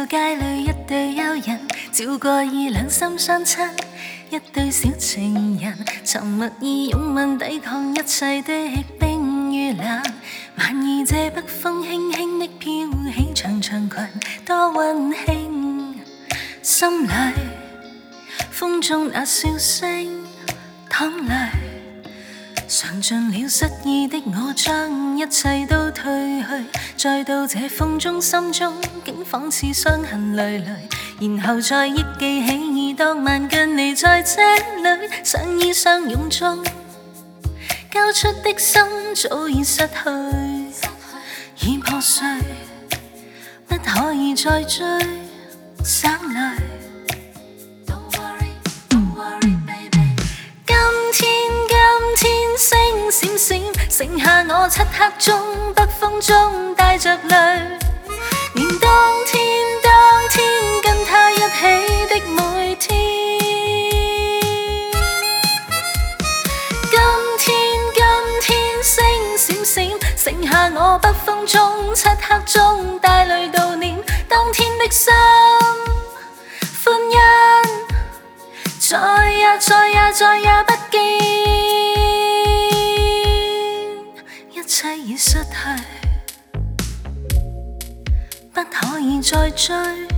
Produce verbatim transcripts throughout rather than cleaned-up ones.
街里一對幽人，照過以兩心相親，一對小情人，沉默以擁吻抵抗一切的冰與冷。晚意這北風輕輕的飄起長長裙，多溫馨。心裏風中那笑聲淌淚，嘗盡了失意的我，將一切都褪去，再到這風中心中竟仿似傷痕累累，然後再憶記起已當晚跟你在這裏相依相擁中，交出的心早已失去，已破碎，不可以再追，省淚。閃閃，剩下我漆黑中，北風中帶着淚，連當天當天跟他一起的每天。今天今天星閃閃，剩下我北風中，漆黑中帶淚悼念當天的心歡欣，再也再也再也不見。一切已失去，不可以再追。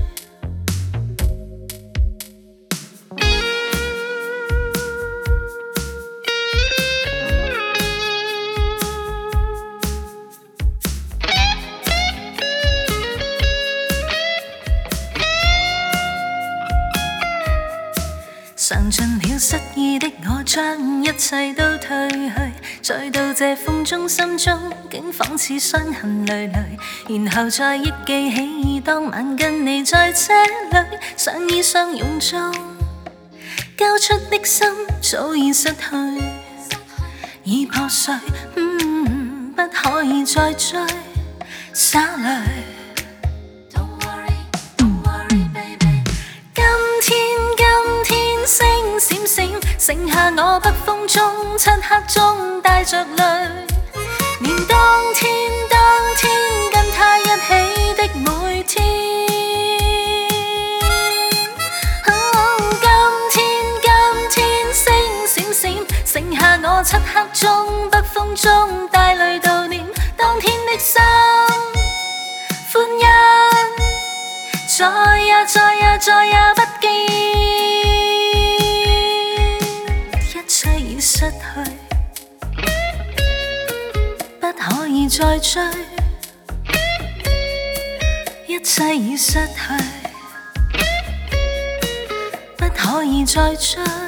嘗盡了失意的我，將一切都褪去，再到這風中心中，竟仿似傷痕累累，然後再憶記起當晚跟你在這裏相依相擁中，交出的心早已失去，已破碎，嗯，不可以再追，灑淚。閃閃，剩下我北風中，漆黑中帶着淚，連當天當天跟他一起的每天。哦，今天今天星閃閃，剩下我漆黑中，北風中帶淚悼念當天的心歡欣，再也再也再也不見。失去，不可以再追，一切已失去，不可以再追。